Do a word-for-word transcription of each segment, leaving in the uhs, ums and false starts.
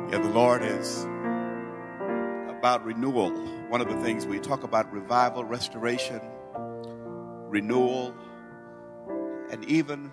Yeah, the Lord is about renewal. One of the things we talk about revival, restoration, renewal, and even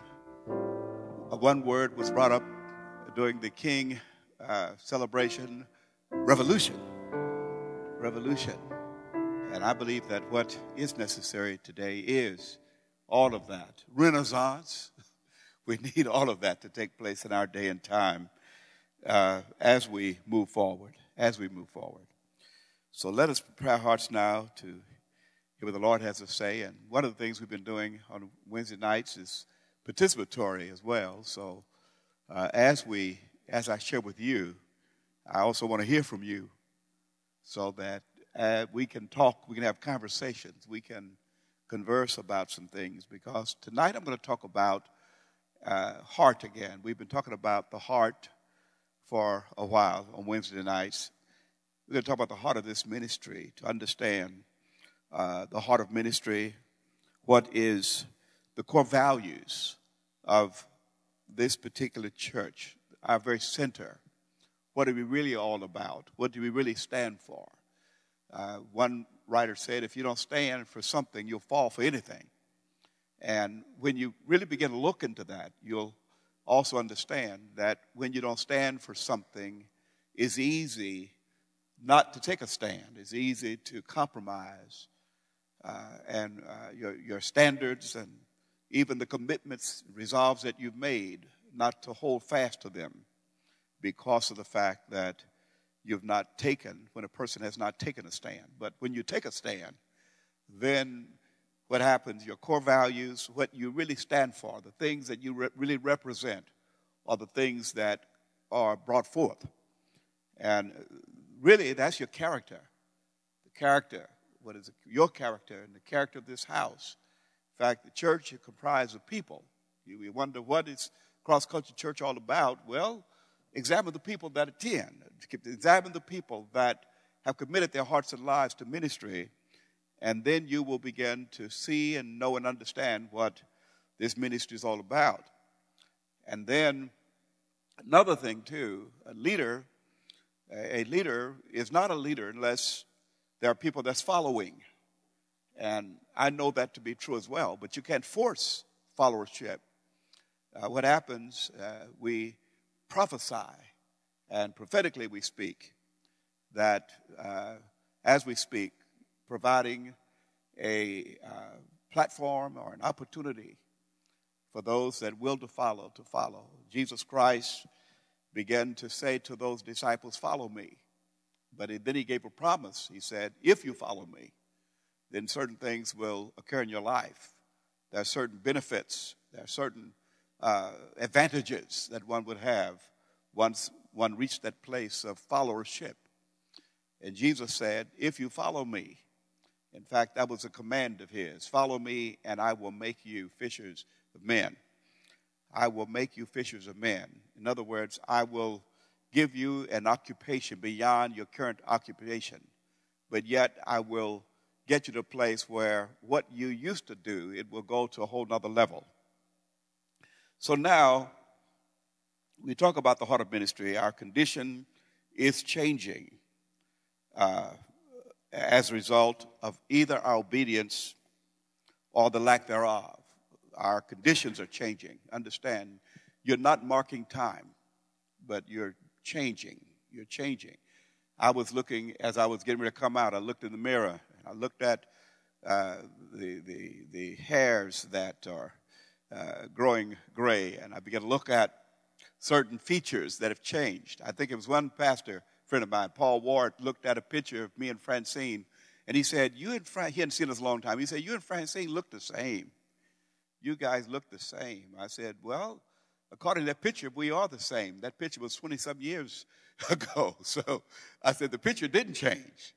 one word was brought up during the King uh, celebration, revolution. Revolution. And I believe that what is necessary today is all of that. Renaissance. We need all of that to take place in our day and time uh, as we move forward, as we move forward. So let us prepare our hearts now to hear what the Lord has to say. And one of the things we've been doing on Wednesday nights is participatory as well. So uh, as we, as I share with you, I also want to hear from you so that uh, we can talk, we can have conversations, we can converse about some things. Because tonight I'm going to talk about uh, heart again. We've been talking about the heart for a while on Wednesday nights. We're going to talk about the heart of this ministry to understand uh, the heart of ministry, what is the core values of this particular church, our very center. What are we really all about? What do we really stand for? Uh, one writer said, if you don't stand for something, you'll fall for anything. And when you really begin to look into that, you'll also understand that when you don't stand for something, it's easy not to take a stand. It's easy to compromise uh, and uh, your, your standards and even the commitments, resolves that you've made, not to hold fast to them because of the fact that you've not taken, when a person has not taken a stand. But when you take a stand, then what happens, your core values, what you really stand for, the things that you re- really represent are the things that are brought forth. And really, that's your character. The character, what is it? Your character and the character of this house. In fact, the church is comprised of people. You, you wonder what is cross-culture church all about? Well, examine the people that attend. Examine the people that have committed their hearts and lives to ministry, and then you will begin to see and know and understand what this ministry is all about. And then another thing, too, a leader, a leader is not a leader unless there are people that's following. And I know that to be true as well, but you can't force followership. Uh, what happens, uh, we prophesy, and prophetically we speak, that uh, as we speak, providing a uh, platform or an opportunity for those that will to follow, to follow. Jesus Christ began to say to those disciples, follow me. But then he gave a promise. He said, if you follow me, then certain things will occur in your life. There are certain benefits. There are certain uh, advantages that one would have once one reached that place of followership. And Jesus said, if you follow me, in fact, that was a command of his, follow me and I will make you fishers of men. I will make you fishers of men. In other words, I will give you an occupation beyond your current occupation, but yet I will get you to a place where what you used to do, it will go to a whole nother level. So now, we talk about the heart of ministry. Our condition is changing uh, as a result of either our obedience or the lack thereof. Our conditions are changing. Understand, you're not marking time, but you're changing. You're changing. I was looking, as I was getting ready to come out, I looked in the mirror, and I looked at uh, the, the, the hairs that are uh, growing gray, and I began to look at certain features that have changed. I think it was one pastor friend of mine, Paul Ward, looked at a picture of me and Francine, and he said, "You and Fran," he hadn't seen us a long time. He said, "You and Francine look the same. You guys look the same." I said, "Well, according to that picture, we are the same. That picture was twenty-some years ago." So I said, the picture didn't change.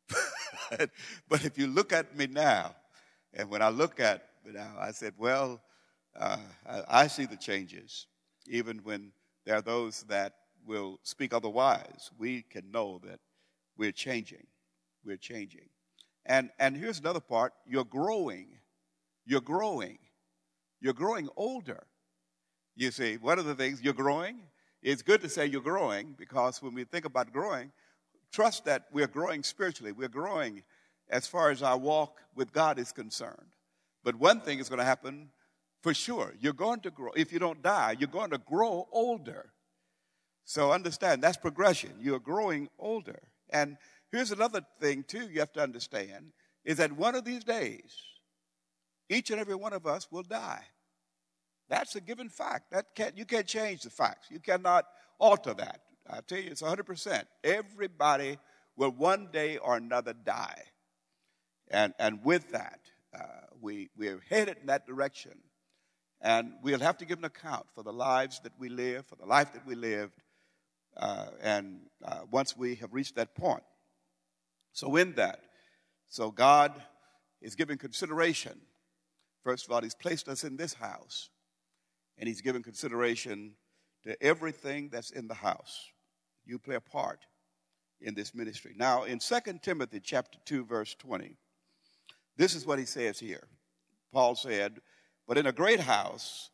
But if you look at me now, and when I look at me now, I said, well, uh, I, I see the changes. Even when there are those that will speak otherwise, we can know that we're changing. We're changing. And and here's another part. You're growing. You're growing. You're growing older. You see, one of the things, you're growing. it's good to say you're growing, because when we think about growing, trust that we're growing spiritually. We're growing as far as our walk with God is concerned. But one thing is going to happen for sure. You're going to grow. If you don't die, you're going to grow older. So understand, that's progression. You're growing older. And here's another thing, too, you have to understand, is that one of these days, each and every one of us will die. That's a given fact. That can't, you can't change the facts. You cannot alter that. I tell you, it's one hundred percent. Everybody will one day or another die. And, and with that, uh, we, we're headed in that direction. And we'll have to give an account for the lives that we live, for the life that we lived, uh, and uh, once we have reached that point. So in that, so God is giving consideration. First of all, he's placed us in this house, and he's given consideration to everything that's in the house. You play a part in this ministry. Now, in Second Timothy chapter two, verse twenty, this is what he says here. Paul said, "But in a great house,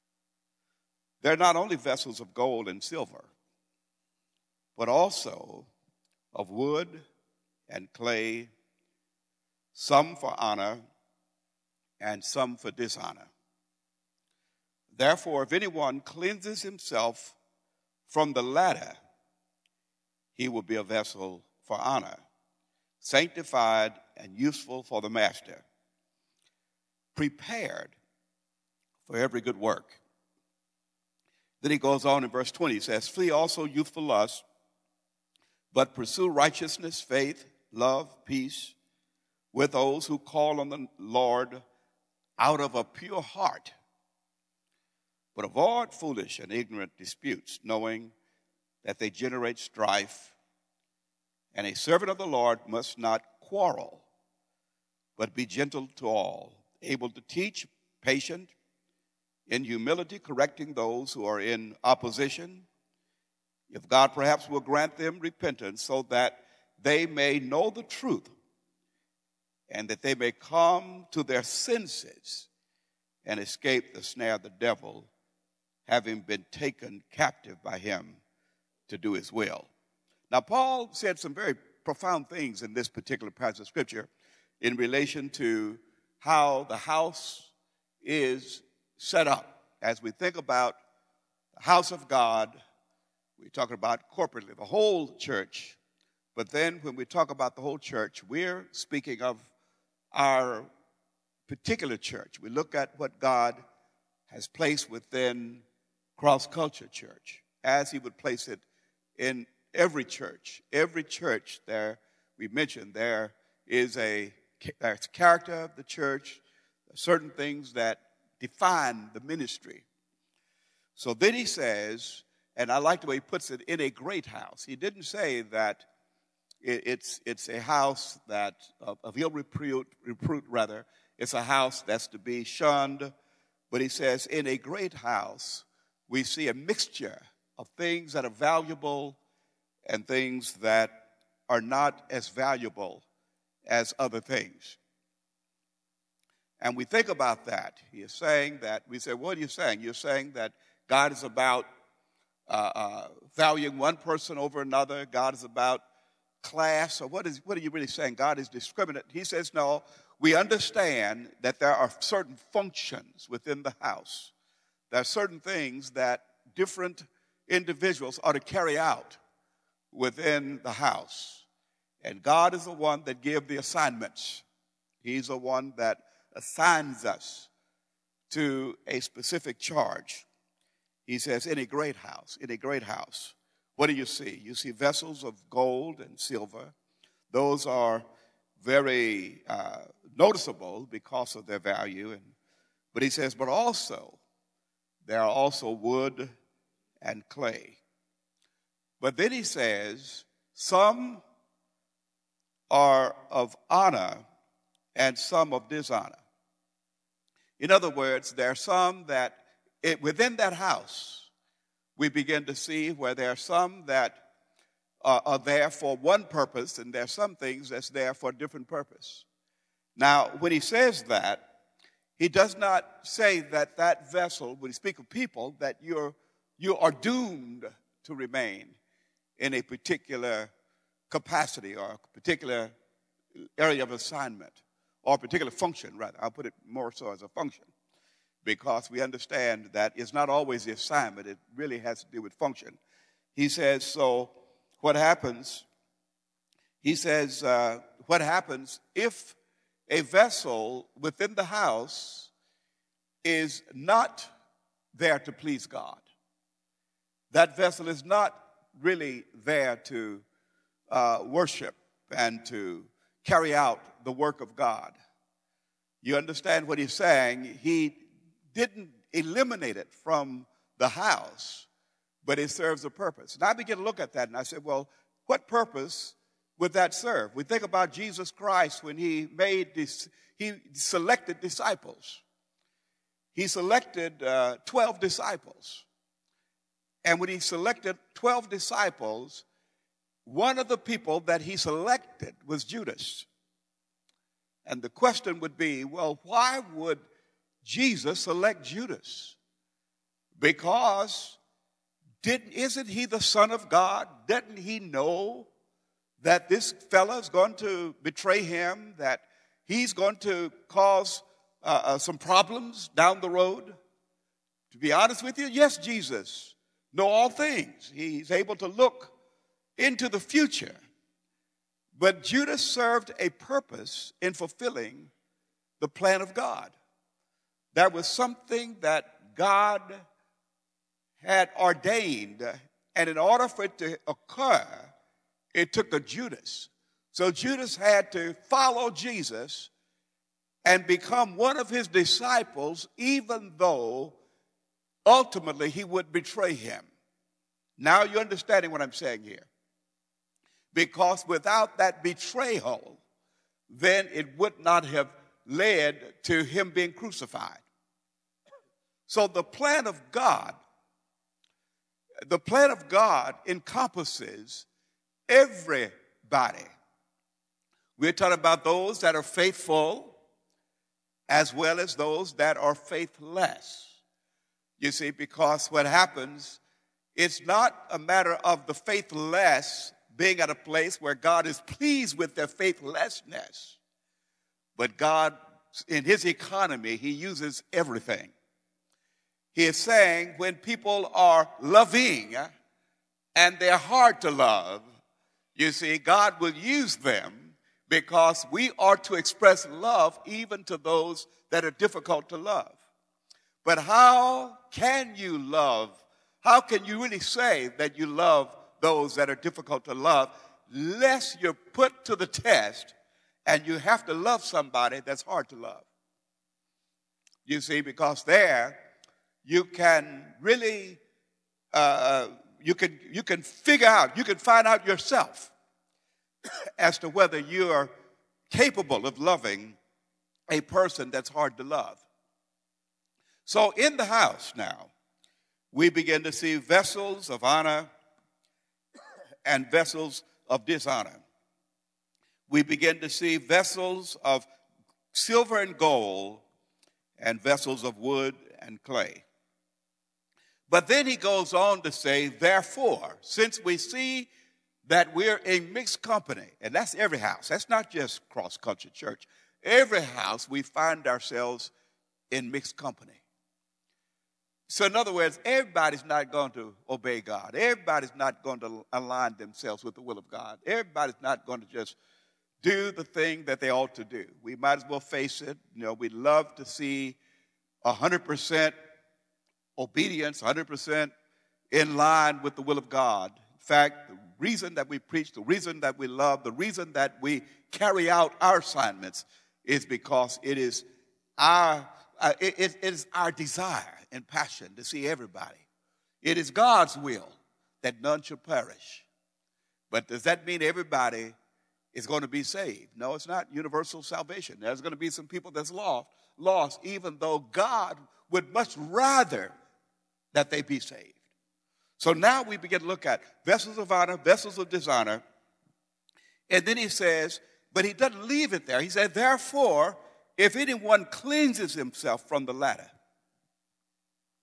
there are not only vessels of gold and silver, but also of wood and clay, some for honor and some for dishonor. Therefore, if anyone cleanses himself from the latter, he will be a vessel for honor, sanctified and useful for the master, prepared for every good work." Then he goes on in verse twenty, he says, "Flee also youthful lust, but pursue righteousness, faith, love, peace, with those who call on the Lord out of a pure heart. But avoid foolish and ignorant disputes, knowing that they generate strife. And a servant of the Lord must not quarrel, but be gentle to all, able to teach, patient, in humility, correcting those who are in opposition, if God perhaps will grant them repentance, so that they may know the truth, and that they may come to their senses and escape the snare of the devil, having been taken captive by him to do his will." Now, Paul said some very profound things in this particular passage of Scripture in relation to how the house is set up. As we think about the house of God, we're talking about corporately, the whole church. But then when we talk about the whole church, we're speaking of our particular church. We look at what God has placed within Cross Culture Church, as he would place it in every church. Every church, there, we mentioned, there is a there's character of the church, certain things that define the ministry. So then he says, and I like the way he puts it, in a great house. He didn't say that it, it's it's a house that of, of ill repute, repute rather. It's a house that's to be shunned. But he says, in a great house, we see a mixture of things that are valuable and things that are not as valuable as other things. And we think about that. He is saying that, we say, what are you saying? You're saying that God is about uh, uh, valuing one person over another. God is about class. Or what is what are you really saying? God is discriminate. He says, no, we understand that there are certain functions within the house. There are certain things that different individuals are to carry out within the house. And God is the one that gives the assignments. He's the one that assigns us to a specific charge. He says, in a great house, in a great house, what do you see? You see vessels of gold and silver. Those are very uh, noticeable because of their value. And, but he says, but also, there are also wood and clay. But then he says, some are of honor and some of dishonor. In other words, there are some that it, within that house, we begin to see where there are some that are, are there for one purpose, and there are some things that's there for a different purpose. Now, when he says that, he does not say that that vessel, when he speaks of people, that you're you are doomed to remain in a particular capacity or a particular area of assignment or a particular function, rather. I'll put it more so as a function, because we understand that it's not always the assignment. It really has to do with function. He says, so what happens, he says, uh, what happens if a vessel within the house is not there to please God? That vessel is not really there to uh, worship and to carry out the work of God. You understand what he's saying? He didn't eliminate it from the house, but it serves a purpose. And I began to look at that, and I said, well, what purpose would that serve? We think about Jesus Christ when he made this, he selected disciples. He selected uh, twelve disciples. And when he selected twelve disciples, one of the people that he selected was Judas. And the question would be, well, why would Jesus select Judas? Because didn't, isn't he the Son of God? Didn't he know that this fellow is going to betray him, that he's going to cause uh, uh, some problems down the road? To be honest with you, yes, Jesus knows all things. He's able to look into the future. But Judas served a purpose in fulfilling the plan of God. That was something that God had ordained, and in order for it to occur, it took a Judas. So Judas had to follow Jesus and become one of his disciples, even though ultimately he would betray him. Now you're understanding what I'm saying here. Because without that betrayal, then it would not have led to him being crucified. So the plan of God, the plan of God encompasses everybody. We're talking about those that are faithful as well as those that are faithless. You see, because what happens, it's not a matter of the faithless being at a place where God is pleased with their faithlessness. But God, in his economy, he uses everything. He is saying when people are loving and they're hard to love, you see, God will use them because we are to express love even to those that are difficult to love. But how can you love? How can you really say that you love those that are difficult to love, lest you're put to the test and you have to love somebody that's hard to love? You see, because there you can really, uh, you can you can figure out, you can find out yourself as to whether you are capable of loving a person that's hard to love. So in the house now, we begin to see vessels of honor and vessels of dishonor. We begin to see vessels of silver and gold and vessels of wood and clay. But then he goes on to say, therefore, since we see that we're in mixed company, and that's every house. That's not just Cross Country Church. Every house we find ourselves in mixed company. So in other words, everybody's not going to obey God. Everybody's not going to align themselves with the will of God. Everybody's not going to just do the thing that they ought to do. We might as well face it. You know, we'd love to see one hundred percent obedience, one hundred percent in line with the will of God. In fact, the reason that we preach, the reason that we love, the reason that we carry out our assignments is because it is our, uh, it, it is our desire and passion to see everybody. It is God's will that none should perish. But does that mean everybody is going to be saved? No, it's not universal salvation. There's going to be some people that's lost, lost, even though God would much rather that they be saved. So now we begin to look at vessels of honor, vessels of dishonor. And then he says, but he doesn't leave it there. He said, therefore, if anyone cleanses himself from the latter.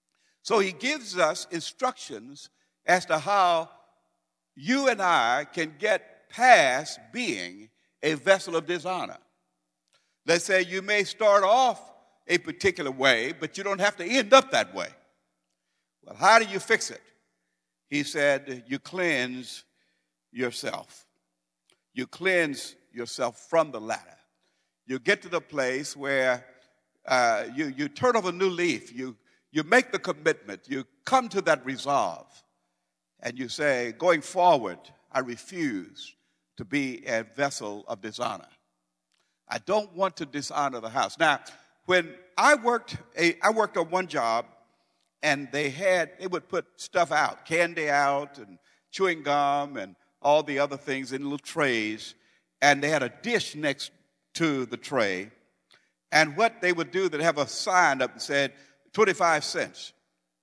So he gives us instructions as to how you and I can get past being a vessel of dishonor. Let's say you may start off a particular way, but you don't have to end up that way. Well, how do you fix it? He said, you cleanse yourself. You cleanse yourself from the latter. You get to the place where uh, you, you turn over a new leaf. You, you make the commitment. You come to that resolve. And you say, going forward, I refuse to be a vessel of dishonor. I don't want to dishonor the house. Now, when I worked, a, I worked on one job, and they had, they would put stuff out, candy out, and chewing gum, and all the other things in little trays, and they had a dish next to the tray. And what they would do, they'd have a sign up that said twenty-five cents.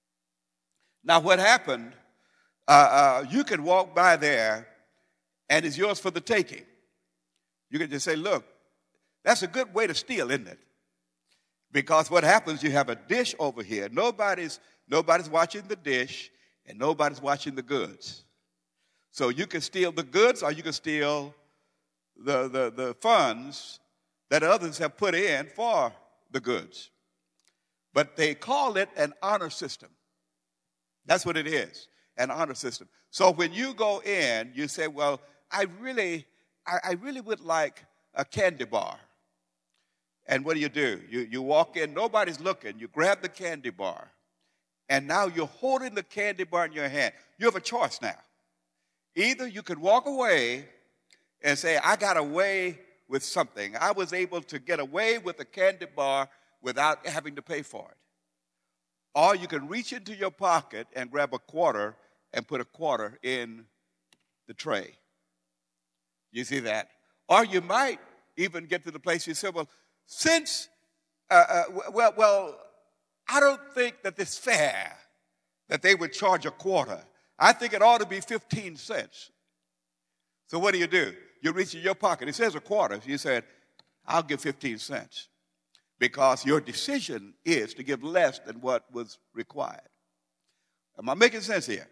Now, what happened, uh, uh, you could walk by there, and it's yours for the taking. You could just say, look, that's a good way to steal, isn't it? Because what happens, you have a dish over here. Nobody's, nobody's watching the dish, and nobody's watching the goods. So you can steal the goods, or you can steal the, the, the funds that others have put in for the goods. But they call it an honor system. That's what it is, an honor system. So when you go in, you say, well, I really, I, I really would like a candy bar. And what do you do? You, you walk in, nobody's looking. You grab the candy bar, and now you're holding the candy bar in your hand. You have a choice now. Either you could walk away and say, I got away with something. I was able to get away with the candy bar without having to pay for it. Or you can reach into your pocket and grab a quarter and put a quarter in the tray. You see that? Or you might even get to the place you say, well, since, uh, uh, well, well, I don't think that it's fair that they would charge a quarter. I think it ought to be fifteen cents. So what do you do? You reach in your pocket. It says a quarter. You said, I'll give fifteen cents. Because your decision is to give less than what was required. Am I making sense here?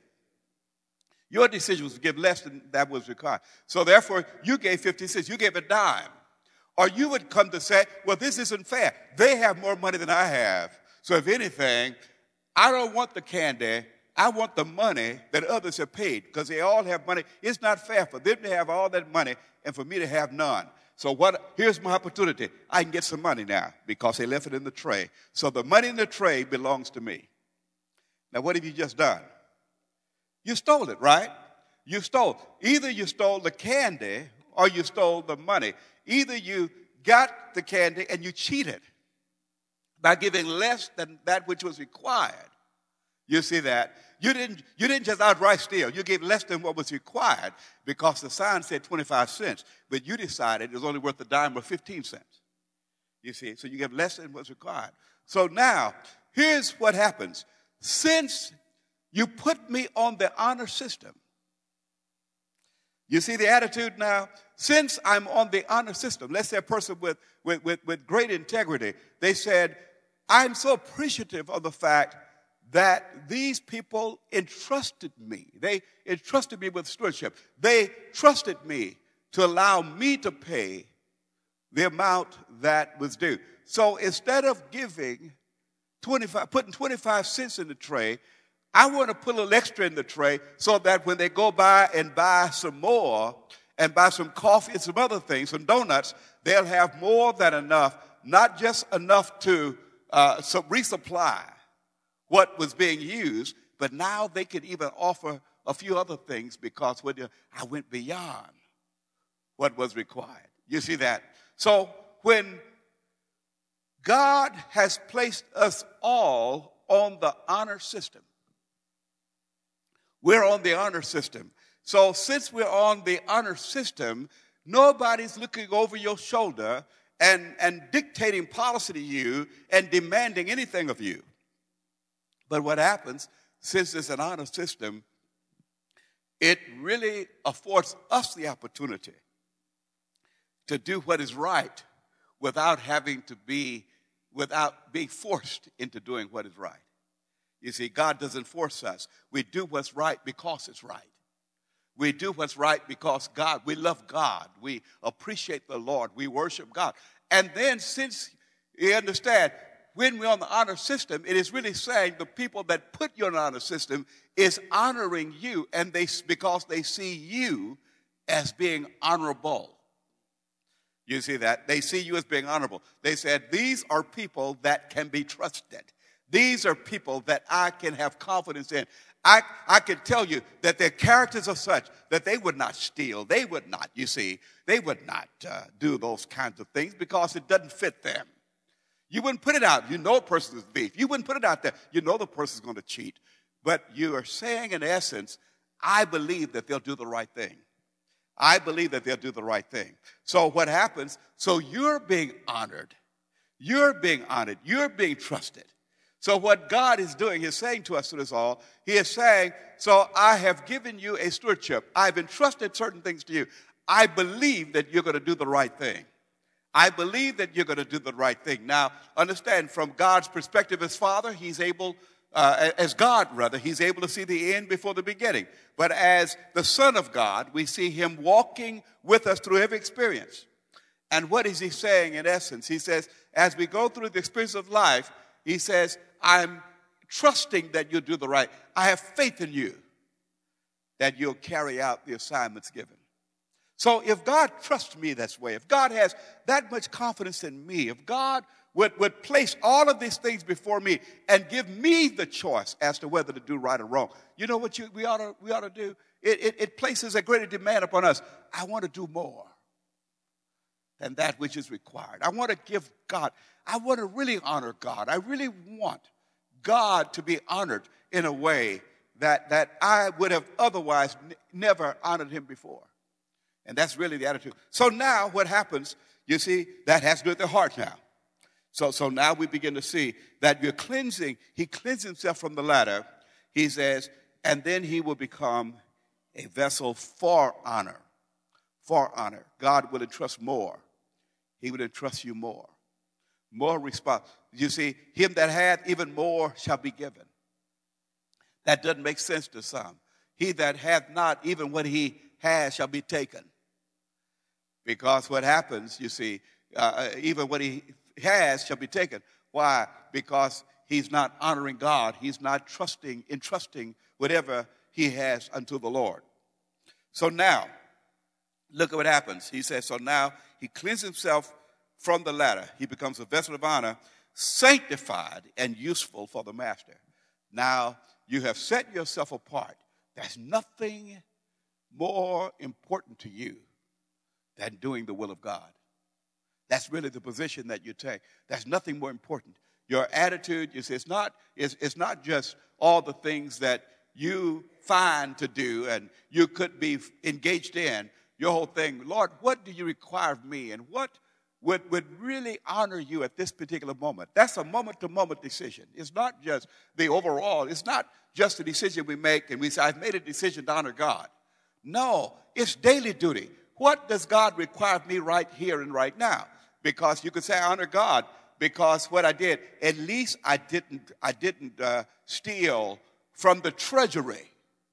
Your decision was to give less than that was required. So therefore, you gave fifty cents. You gave a dime. Or you would come to say, well, this isn't fair. They have more money than I have. So if anything, I don't want the candy. I want the money that others have paid because they all have money. It's not fair for them to have all that money and for me to have none. So what? Here's my opportunity. I can get some money now because they left it in the tray. So the money in the tray belongs to me. Now, what have you just done? You stole it, right? You stole. Either you stole the candy or you stole the money. Either you got the candy and you cheated by giving less than that which was required. You see that? You didn't, you didn't just outright steal. You gave less than what was required because the sign said twenty-five cents, but you decided it was only worth a dime or fifteen cents. You see? So you gave less than what was required. So now, here's what happens. Since you put me on the honor system, you see the attitude now? Since I'm on the honor system, let's say a person with, with, with, with great integrity, they said, I'm so appreciative of the fact that these people entrusted me. They entrusted me with stewardship. They trusted me to allow me to pay the amount that was due. So instead of giving twenty-five, putting twenty-five cents in the tray, I want to put a little extra in the tray so that when they go by and buy some more and buy some coffee and some other things, some donuts, they'll have more than enough, not just enough to uh, so resupply what was being used, but now they could even offer a few other things because when I went beyond what was required. You see that? So when God has placed us all on the honor system, we're on the honor system. So since we're on the honor system, nobody's looking over your shoulder and, and dictating policy to you and demanding anything of you. But what happens, since it's an honor system, it really affords us the opportunity to do what is right without having to be, without being forced into doing what is right. You see, God doesn't force us. We do what's right because it's right. We do what's right because God, we love God. We appreciate the Lord. We worship God. And then since you understand, when we're on the honor system, it is really saying the people that put you on the honor system is honoring you, and they because they see you as being honorable. You see that? They see you as being honorable. They said, these are people that can be trusted. These are people that I can have confidence in. I, I can tell you that their characters are such that they would not steal. They would not, you see, they would not uh, do those kinds of things because it doesn't fit them. You wouldn't put it out. You know a person is a thief. You wouldn't put it out there. You know the person's going to cheat. But you are saying, in essence, I believe that they'll do the right thing. I believe that they'll do the right thing. So what happens? So you're being honored. You're being honored. You're being trusted. So what God is doing, He's saying to us through this all, He is saying, so I have given you a stewardship. I've entrusted certain things to you. I believe that you're going to do the right thing. I believe that you're going to do the right thing. Now, understand, from God's perspective as Father, He's able, uh, as God, rather, He's able to see the end before the beginning. But as the Son of God, we see Him walking with us through every experience. And what is He saying in essence? He says, as we go through the experience of life, He says, I'm trusting that you'll do the right. I have faith in you that you'll carry out the assignments given. So if God trusts me this way, if God has that much confidence in me, if God would, would place all of these things before me and give me the choice as to whether to do right or wrong, you know what you, we, ought to, we ought to do? It, it, it places a greater demand upon us. I want to do more than that which is required. I want to give God, I want to really honor God. I really want God to be honored in a way that, that I would have otherwise n- never honored Him before. And that's really the attitude. So now what happens, you see, that has to do with the heart now. So, so now we begin to see that you're cleansing. He cleansed himself from the latter. He says, and then he will become a vessel for honor. For honor. God will entrust more. He will entrust you more. More response. You see, him that hath, even more shall be given. That doesn't make sense to some. He that hath not, even what he has shall be taken. Because what happens, you see, uh, even what he has shall be taken. Why? Because he's not honoring God. He's not trusting, entrusting whatever he has unto the Lord. So now, look at what happens. He says, so now he cleanses himself from the latter. He becomes a vessel of honor, sanctified and useful for the master. Now, you have set yourself apart. There's nothing more important to you than doing the will of God. That's really the position that you take. There's nothing more important. Your attitude, you see, it's not, it's, it's not just all the things that you find to do and you could be engaged in. Your whole thing, Lord, what do you require of me? And what would, would really honor you at this particular moment? That's a moment-to-moment decision. It's not just the overall. It's not just a decision we make and we say, I've made a decision to honor God. No, it's daily duty. What does God require of me right here and right now? Because you could say I honor God because what I did, at least I didn't, I didn't uh, steal from the treasury.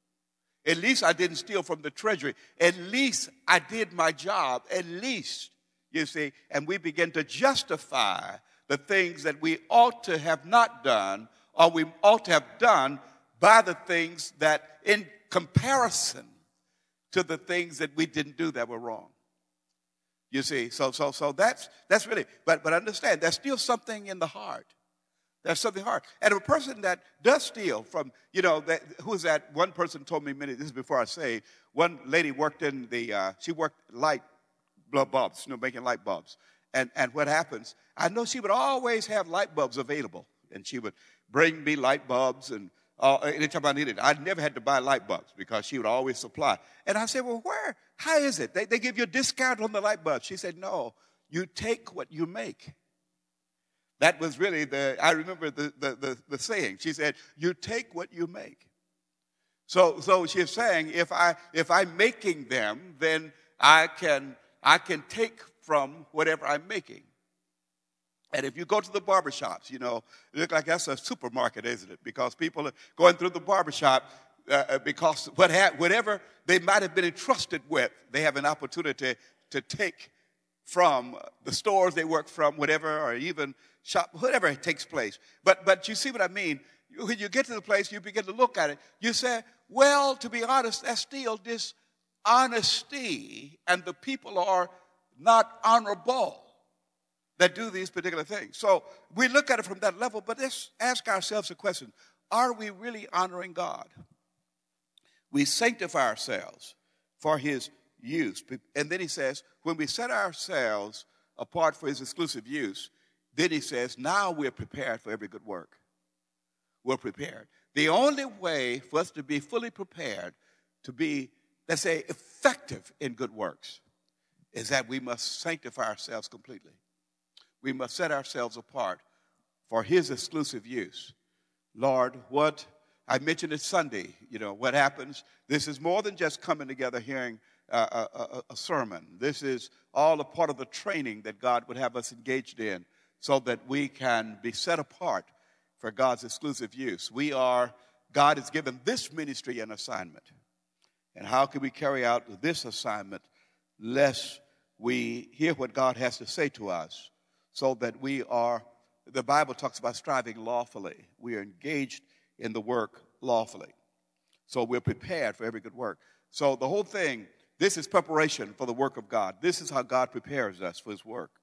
At least I didn't steal from the treasury. At least I did my job. At least, you see, and we begin to justify the things that we ought to have not done or we ought to have done by the things that in comparison to the things that we didn't do that were wrong. You see, so so so that's that's really, but but understand, there's still something in the heart. There's something hard. And a person that does steal from, you know, that, who's that? One person told me many, this is before I say, one lady worked in the, uh, she worked light bulbs, you know, making light bulbs. And and what happens, I know she would always have light bulbs available. And she would bring me light bulbs and Uh, anytime I needed it. I never had to buy light bulbs because she would always supply. And I said, well, where? How is it? They, they give you a discount on the light bulbs. She said, no, you take what you make. That was really the, I remember the, the, the, the saying. She said, you take what you make. So so she's saying, if, I, if I'm making them, then I can, I can take from whatever I'm making. And if you go to the barbershops, you know, it looks like that's a supermarket, isn't it? Because people are going through the barbershop uh, because what ha- whatever they might have been entrusted with, they have an opportunity to take from the stores they work from, whatever, or even shop, whatever takes place. But but you see what I mean? When you get to the place, you begin to look at it. You say, well, to be honest, that's still dishonesty, and the people are not honorable that do these particular things. So we look at it from that level, but let's ask ourselves a question. Are we really honoring God? We sanctify ourselves for his use. And then he says, when we set ourselves apart for his exclusive use, then he says, now we're prepared for every good work. We're prepared. The only way for us to be fully prepared, to be, let's say, effective in good works, is that we must sanctify ourselves completely. We must set ourselves apart for his exclusive use. Lord, what I mentioned it Sunday, you know, what happens, this is more than just coming together hearing a, a, a sermon. This is all a part of the training that God would have us engaged in so that we can be set apart for God's exclusive use. We are, God has given this ministry an assignment. And how can we carry out this assignment lest we hear what God has to say to us? So that we are, the Bible talks about striving lawfully. We are engaged in the work lawfully. So we're prepared for every good work. So the whole thing, this is preparation for the work of God. This is how God prepares us for his work.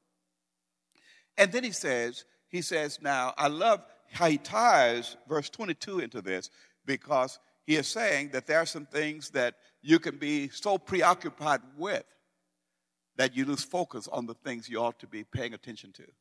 And then he says, he says, now, I love how he ties verse twenty-two into this, because he is saying that there are some things that you can be so preoccupied with that you lose focus on the things you ought to be paying attention to.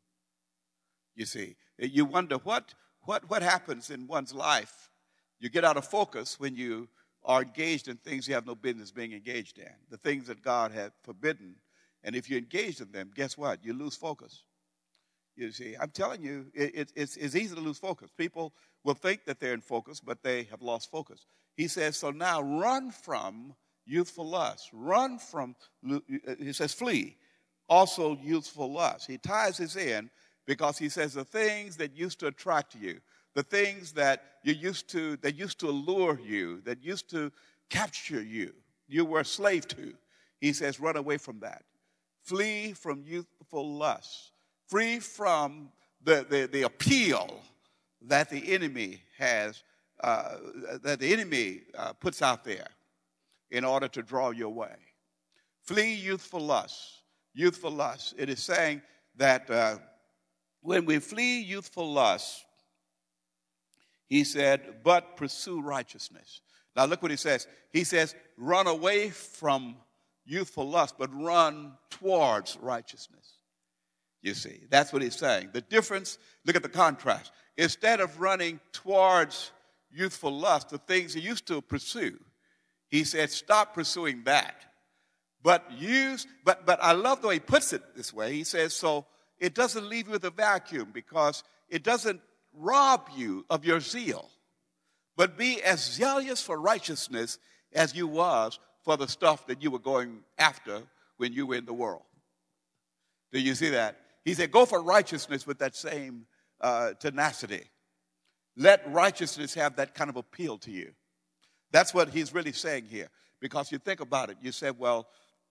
You see, you wonder what, what, what happens in one's life. You get out of focus when you are engaged in things you have no business being engaged in, the things that God had forbidden. And if you're engaged in them, guess what? You lose focus. You see, I'm telling you, it, it, it's, it's easy to lose focus. People will think that they're in focus, but they have lost focus. He says, so now run from youthful lust. Run from, he says, flee. Also youthful lust. He ties this in because he says the things that used to attract you, the things that you used to, that used to allure you, that used to capture you, you were a slave to. He says, run away from that. Flee from youthful lust. Free from the, the, the appeal that the enemy has, uh, that the enemy uh, puts out there in order to draw you away. Flee youthful lust. Youthful lust. It is saying that uh, when we flee youthful lust, he said, but pursue righteousness. Now look what he says. He says, run away from youthful lust, but run towards righteousness. You see, that's what he's saying. The difference, look at the contrast. Instead of running towards youthful lust, the things he used to pursue, he said, stop pursuing that. But use, but but I love the way he puts it this way. He says, so it doesn't leave you with a vacuum, because it doesn't rob you of your zeal, but be as zealous for righteousness as you was for the stuff that you were going after when you were in the world. Do you see that? He said, go for righteousness with that same uh, tenacity. Let righteousness have that kind of appeal to you. That's what he's really saying here. Because you think about it, you say, well,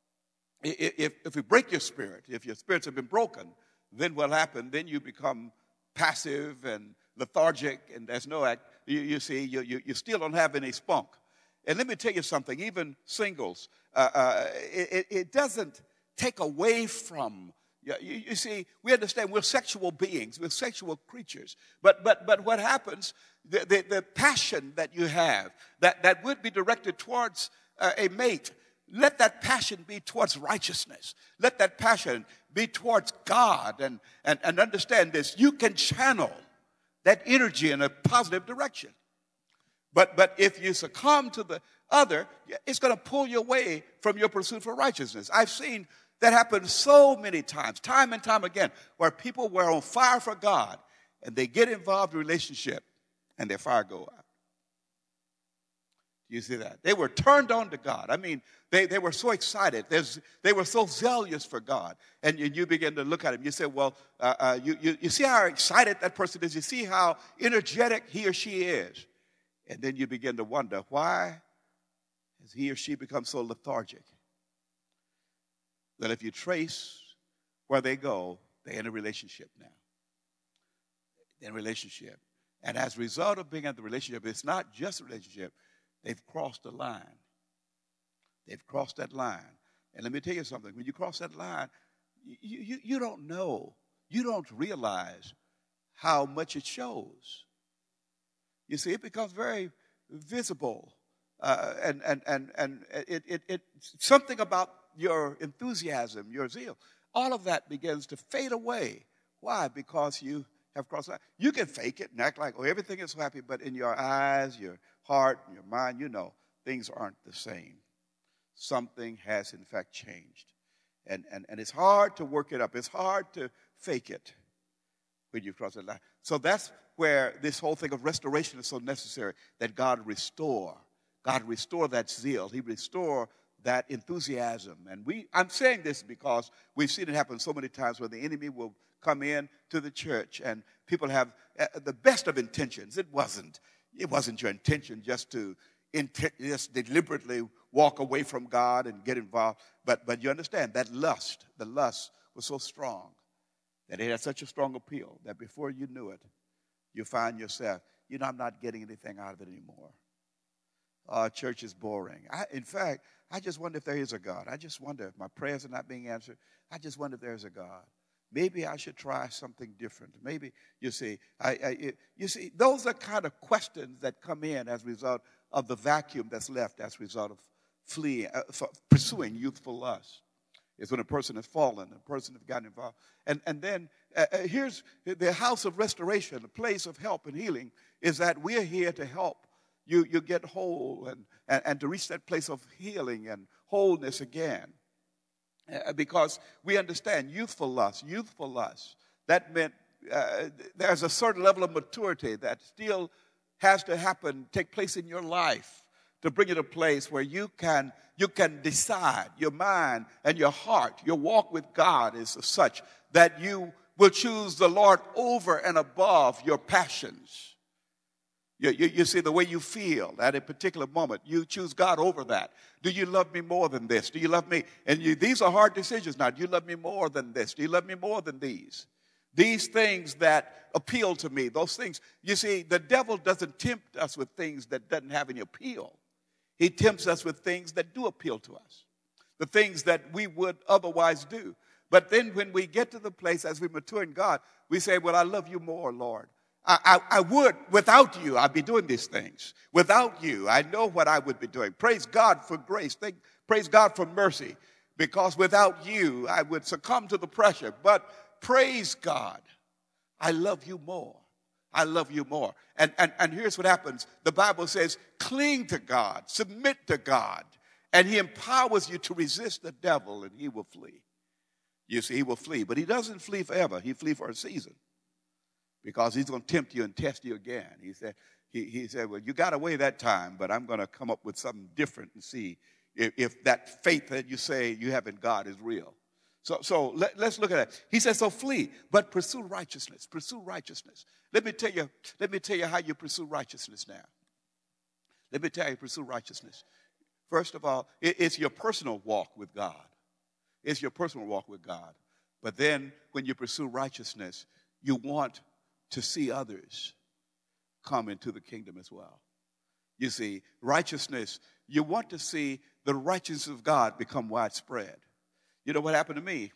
if, if you break your spirit, if your spirits have been broken, then what happened? Then you become passive and lethargic, and there's no act. You, you see, you, you, you still don't have any spunk. And let me tell you something, even singles, uh, uh, it, it doesn't take away from. You, you see, we understand we're sexual beings, we're sexual creatures. But but but what happens, the, the, the passion that you have, that, that would be directed towards uh, a mate, let that passion be towards righteousness. Let that passion be towards God. And, and, and understand this, you can channel that energy in a positive direction. But but if you succumb to the other, it's going to pull you away from your pursuit for righteousness. I've seen that happen so many times, time and time again, where people were on fire for God, and they get involved in a relationship, and their fire go out. You see that? They were turned on to God. I mean, they, they were so excited. There's, they were so zealous for God. And you, you begin to look at him. You say, well, uh, uh, you, you, you see how excited that person is? You see how energetic he or she is? And then you begin to wonder, why has he or she become so lethargic? That if you trace where they go, they're in a relationship now. They're in a relationship. And as a result of being in the relationship, it's not just a relationship. They've crossed the line. They've crossed that line. And let me tell you something. When you cross that line, you, you, you don't know. You don't realize how much it shows. You see, it becomes very visible. Uh, and and, and, and it, it, it, something about your enthusiasm, your zeal, all of that begins to fade away. Why? Because you have crossed the line. You can fake it and act like, oh, everything is happy, but in your eyes, your heart, your mind, you know, things aren't the same. Something has, in fact, changed. And, and, and it's hard to work it up. It's hard to fake it when you cross the line. So that's where this whole thing of restoration is so necessary, that God restore. God restore that zeal. He restore that enthusiasm. And we, I'm saying this because we've seen it happen so many times where the enemy will come in to the church and people have uh, the best of intentions. It wasn't. It wasn't your intention just to int- just deliberately walk away from God and get involved. But but you understand that lust, the lust was so strong that it had such a strong appeal that before you knew it, you find yourself, you know, I'm not getting anything out of it anymore. Uh, church is boring. I, in fact, I just wonder if there is a God. I just wonder if my prayers are not being answered. I just wonder if there's a God. Maybe I should try something different. Maybe, you see, I, I, you see, those are kind of questions that come in as a result of the vacuum that's left as a result of fleeing, uh, pursuing youthful lust. It's when a person has fallen, a person has gotten involved. And, and then uh, here's the house of restoration, the place of help and healing, is that we're here to help you, you get whole and, and, and to reach that place of healing and wholeness again. Uh, because we understand youthful lust, youthful lust, that meant uh, there's a certain level of maturity that still has to happen, take place in your life to bring you to a place where you can, you can decide, your mind and your heart, your walk with God is such that you will choose the Lord over and above your passions. You, you, you see, the way you feel at a particular moment, you choose God over that. Do you love me more than this? Do you love me? And you, these are hard decisions now. Do you love me more than this? Do you love me more than these? These things that appeal to me, those things. You see, the devil doesn't tempt us with things that doesn't have any appeal. He tempts us with things that do appeal to us, the things that we would otherwise do. But then when we get to the place as we mature in God, we say, well, I love you more, Lord. I, I, I would, without you, I'd be doing these things. Without you, I know what I would be doing. Praise God for grace. Thank, praise God for mercy. Because without you, I would succumb to the pressure. But praise God, I love you more. I love you more. And, and, and here's what happens. The Bible says, cling to God, submit to God, and he empowers you to resist the devil, and he will flee. You see, he will flee. But he doesn't flee forever. He flee for a season. Because he's going to tempt you and test you again. He said, he, he said, well, you got away that time, but I'm going to come up with something different and see if, if that faith that you say you have in God is real. So, so let, let's look at that. He says, so flee, but pursue righteousness. Pursue righteousness. Let me tell you, let me tell you how you pursue righteousness now. Let me tell you, pursue righteousness. First of all, it, it's your personal walk with God. It's your personal walk with God. But then when you pursue righteousness, you want to see others come into the kingdom as well. You see, righteousness, you want to see the righteousness of God become widespread. You know what happened to me?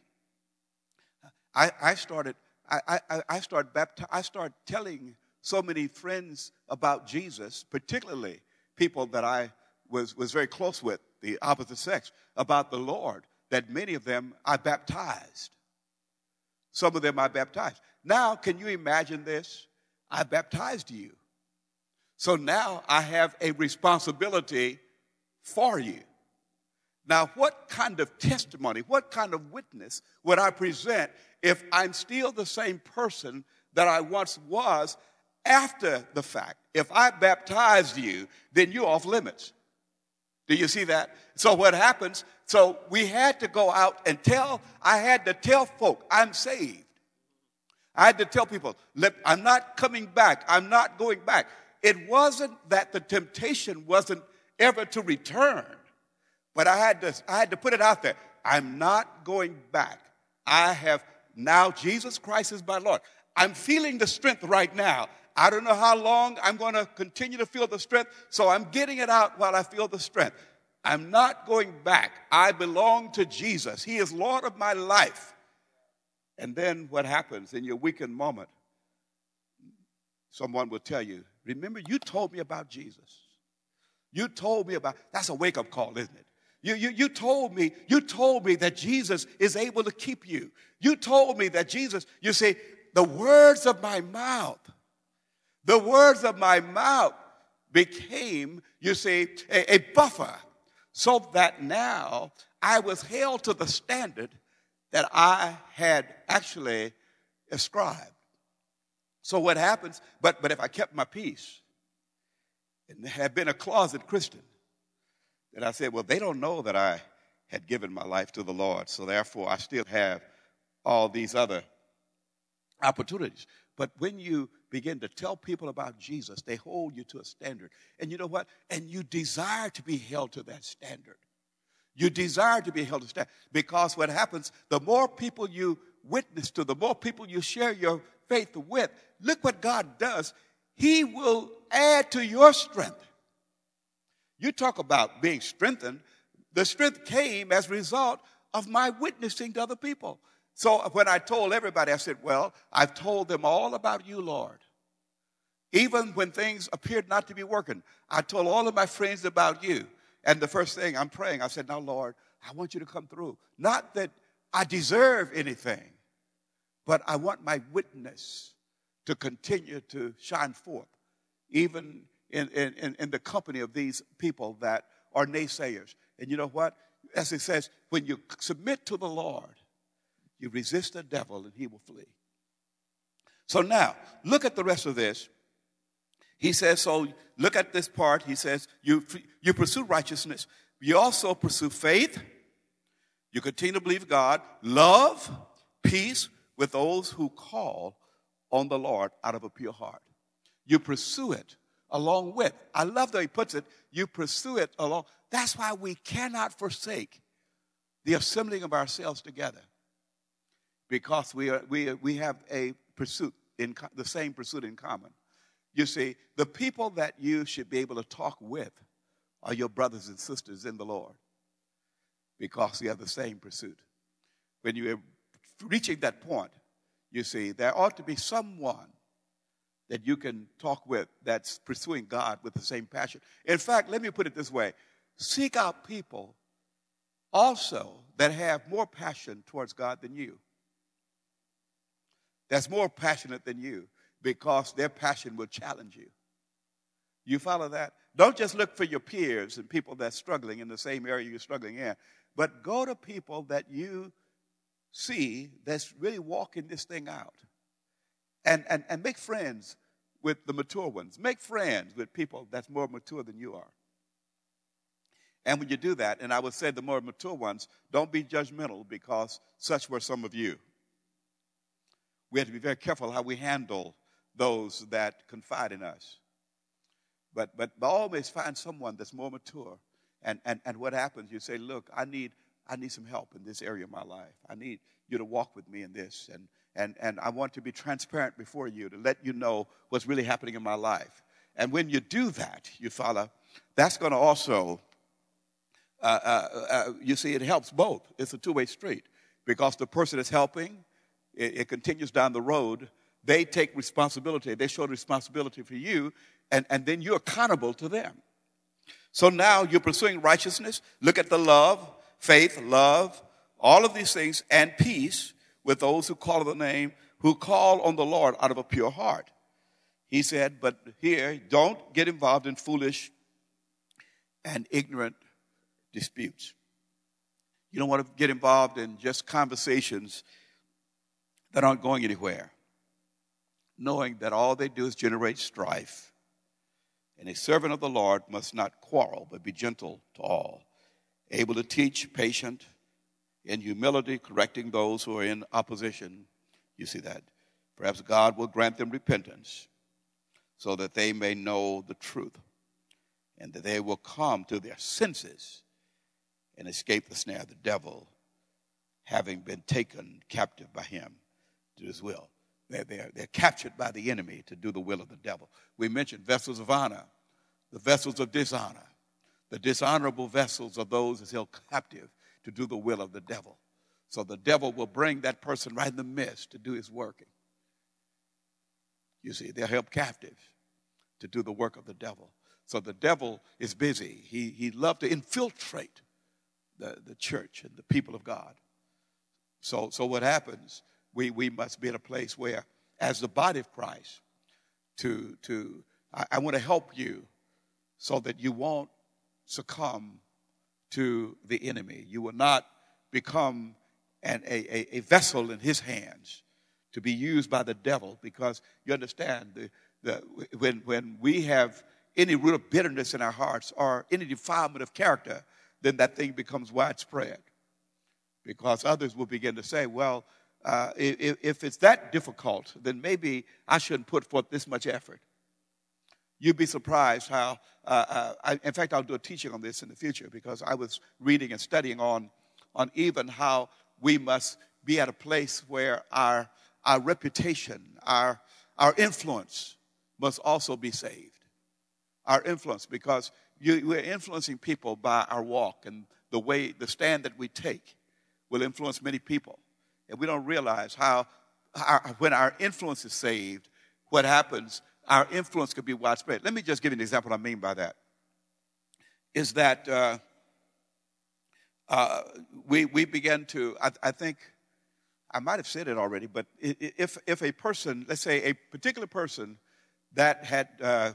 I, I started, I, I, I started bapti- I started telling so many friends about Jesus, particularly people that I was, was very close with, the opposite sex, about the Lord, that many of them I baptized. Some of them I baptized. Now, can you imagine this? I baptized you. So now I have a responsibility for you. Now, what kind of testimony, what kind of witness would I present if I'm still the same person that I once was after the fact? If I baptized you, then you're off limits. Do you see that? So what happens? So we had to go out and tell, I had to tell folk, I'm saved. I had to tell people, I'm not coming back. I'm not going back. It wasn't that the temptation wasn't ever to return, but I had to, I had to put it out there. I'm not going back. I have now, Jesus Christ is my Lord. I'm feeling the strength right now. I don't know how long I'm going to continue to feel the strength, so I'm getting it out while I feel the strength. I'm not going back. I belong to Jesus. He is Lord of my life. And then what happens in your weakened moment? Someone will tell you, remember, you told me about Jesus. You told me about, that's a wake-up call, isn't it? You, you, you told me, you told me that Jesus is able to keep you. You told me that Jesus, you say, the words of my mouth, the words of my mouth became, you see, a, a buffer so that now I was held to the standard that I had actually ascribed. So what happens, but, but if I kept my peace and had been a closet Christian, then I said, well, they don't know that I had given my life to the Lord, so therefore I still have all these other opportunities. But when you begin to tell people about Jesus, they hold you to a standard. And you know what? And you desire to be held to that standard. You desire to be held to standard. Because what happens, the more people you witness to, the more people you share your faith with, look what God does. He will add to your strength. You talk about being strengthened. The strength came as a result of my witnessing to other people. So when I told everybody, I said, well, I've told them all about you, Lord. Even when things appeared not to be working, I told all of my friends about you. And the first thing I'm praying, I said, now, Lord, I want you to come through. Not that I deserve anything, but I want my witness to continue to shine forth, even in, in, in the company of these people that are naysayers. And you know what? As it says, when you submit to the Lord, you resist the devil and he will flee. So now, look at the rest of this. He says, so look at this part. He says, you, you pursue righteousness. You also pursue faith. You continue to believe God. Love, peace with those who call on the Lord out of a pure heart. You pursue it along with. I love the way he puts it. You pursue it along. That's why we cannot forsake the assembling of ourselves together. Because we are, we are, we have a pursuit, in the same pursuit in common. You see, the people that you should be able to talk with are your brothers and sisters in the Lord, because you have the same pursuit. When you are reaching that point, you see, there ought to be someone that you can talk with that's pursuing God with the same passion. In fact, let me put it this way. Seek out people also that have more passion towards God than you. That's more passionate than you, because their passion will challenge you. You follow that? Don't just look for your peers and people that's struggling in the same area you're struggling in, but go to people that you see that's really walking this thing out. And, and, and make friends with the mature ones. Make friends with people that's more mature than you are. And when you do that, and I would say the more mature ones, don't be judgmental, because such were some of you. We have to be very careful how we handle those that confide in us. But but always find someone that's more mature. And, and, and what happens, you say, look, I need I need some help in this area of my life. I need you to walk with me in this. And, and, and I want to be transparent before you to let you know what's really happening in my life. And when you do that, you follow, that's going to also, uh, uh, uh, you see, it helps both. It's a two-way street, because the person that's helping, it, it continues down the road. They take responsibility. They show responsibility for you, and, and then you're accountable to them. So now you're pursuing righteousness. Look at the love, faith, love, all of these things, and peace with those who call on the name, who call on the Lord out of a pure heart. He said, but here, don't get involved in foolish and ignorant disputes. You don't want to get involved in just conversations that aren't going anywhere, knowing that all they do is generate strife. And a servant of the Lord must not quarrel, but be gentle to all, able to teach, patient, in humility, correcting those who are in opposition. You see that? Perhaps God will grant them repentance so that they may know the truth and that they will come to their senses and escape the snare of the devil, having been taken captive by him to his will. They're, they're, they're captured by the enemy to do the will of the devil. We mentioned vessels of honor, the vessels of dishonor. The dishonorable vessels are those that held captive to do the will of the devil. So the devil will bring that person right in the midst to do his working. You see, they're held captive to do the work of the devil. So the devil is busy. He, he loves to infiltrate the, the church and the people of God. So, so what happens, we, we must be in a place where, as the body of Christ, to, to I, I want to help you so that you won't succumb to the enemy. You will not become an, a, a, a vessel in his hands to be used by the devil, because you understand, the, the, when, when we have any root of bitterness in our hearts or any defilement of character, then that thing becomes widespread. Because others will begin to say, well, uh, if, if it's that difficult, then maybe I shouldn't put forth this much effort. You'd be surprised how, uh, uh, I, in fact, I'll do a teaching on this in the future, because I was reading and studying on, on even how we must be at a place where our, our reputation, our, our influence must also be saved. Our influence, because you, we're influencing people by our walk, and the way, the stand that we take will influence many people. And we don't realize how, our, when our influence is saved, what happens, our influence could be widespread. Let me just give you an example. What I mean by that is that uh, uh, we we began to, I, I think, I might have said it already, but if if a person, let's say a particular person that had, uh,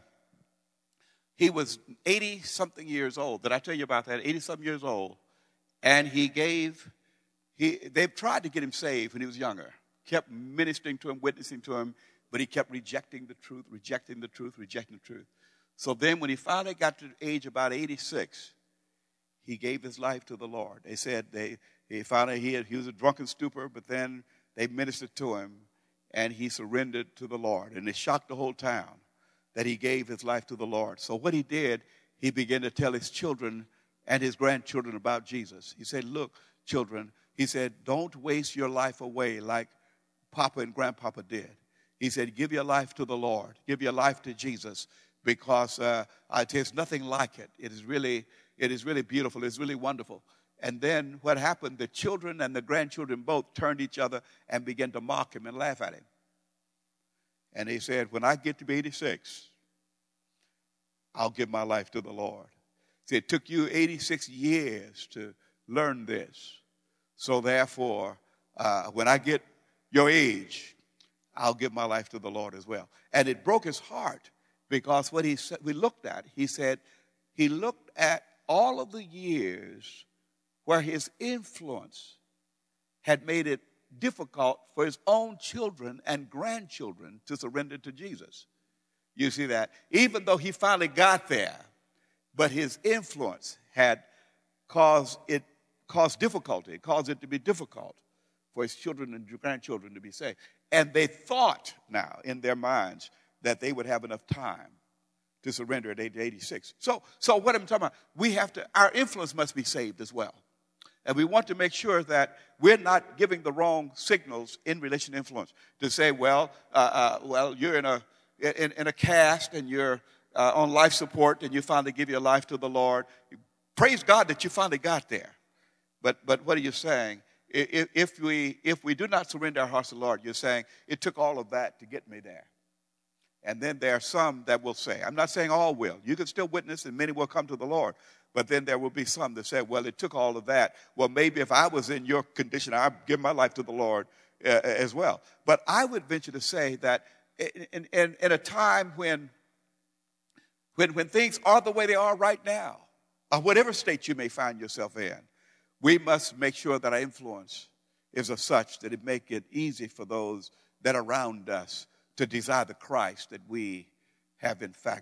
he was eighty-something years old. Did I tell you about that? eighty-something years old. And he gave, he they've tried to get him saved when he was younger. Kept ministering to him, witnessing to him, but he kept rejecting the truth, rejecting the truth, rejecting the truth. So then when he finally got to the age about eighty-six, he gave his life to the Lord. They said they, he finally, he, had, he was a drunken stupor, but then they ministered to him, and he surrendered to the Lord. And it shocked the whole town that he gave his life to the Lord. So what he did, he began to tell his children and his grandchildren about Jesus. He said, look, children, he said, don't waste your life away like Papa and Grandpapa did. He said, give your life to the Lord. Give your life to Jesus, because uh, there's nothing like it. It is really, it is really beautiful. It's really wonderful. And then what happened, the children and the grandchildren both turned each other and began to mock him and laugh at him. And he said, when I get to be eighty-six, I'll give my life to the Lord. See, it took you eighty-six years to learn this. So therefore, uh, when I get your age, I'll give my life to the Lord as well. And it broke his heart, because what he said, we looked at, he said, he looked at all of the years where his influence had made it difficult for his own children and grandchildren to surrender to Jesus. You see that? Even though he finally got there, but his influence had caused it caused difficulty, caused it to be difficult for his children and grandchildren to be saved. And they thought now in their minds that they would have enough time to surrender at age eighty-six. So, so what I'm talking about, we have to, our influence must be saved as well. And we want to make sure that we're not giving the wrong signals in relation to influence. To say, well, uh, uh, well, you're in a in, in a cast and you're uh, on life support, and you finally give your life to the Lord. Praise God that you finally got there. But but what are you saying? If, if we if we do not surrender our hearts to the Lord, you're saying it took all of that to get me there. And then there are some that will say, I'm not saying all will. You can still witness, and many will come to the Lord. But then there will be some that say, well, it took all of that. Well, maybe if I was in your condition, I'd give my life to the Lord uh, as well. But I would venture to say that in, in, in a time when, when, when things are the way they are right now, or whatever state you may find yourself in, we must make sure that our influence is of such that it make it easy for those that are around us to desire the Christ that we have in fact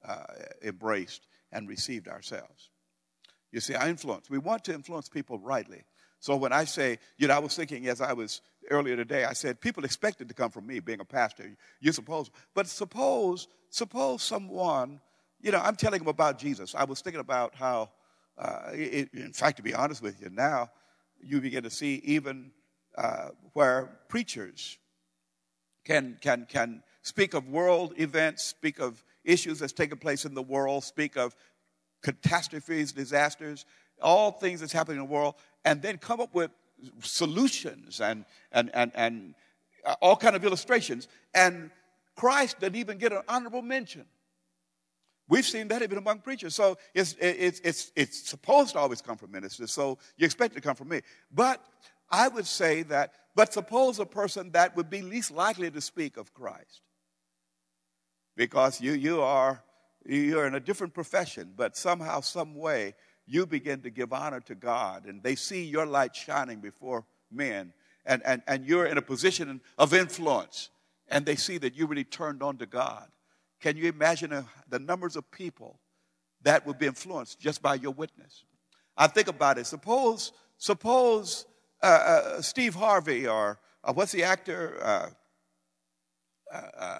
uh, embraced and received ourselves. You see, our influence. We want to influence people rightly. So when I say, you know, I was thinking as I was earlier today, I said, people expect it to come from me, being a pastor. You suppose. But suppose, suppose someone, you know, I'm telling them about Jesus. I was thinking about how, uh, it, in fact, to be honest with you, now you begin to see even uh, where preachers can, can, can speak of world events, speak of issues that's taking place in the world, speak of catastrophes, disasters, all things that's happening in the world, and then come up with solutions and and and, and all kind of illustrations. And Christ doesn't even get an honorable mention. We've seen that even among preachers. So it's it's it's it's supposed to always come from ministers. So you expect it to come from me. But I would say that. But suppose a person that would be least likely to speak of Christ, because you you are you're in a different profession, but somehow, some way, you begin to give honor to God, and they see your light shining before men, and, and, and you're in a position of influence, and they see that you really turned on to God. Can you imagine uh, the numbers of people that would be influenced just by your witness? I think about it. Suppose, suppose uh, uh, Steve Harvey or uh, what's the actor, uh, uh, uh,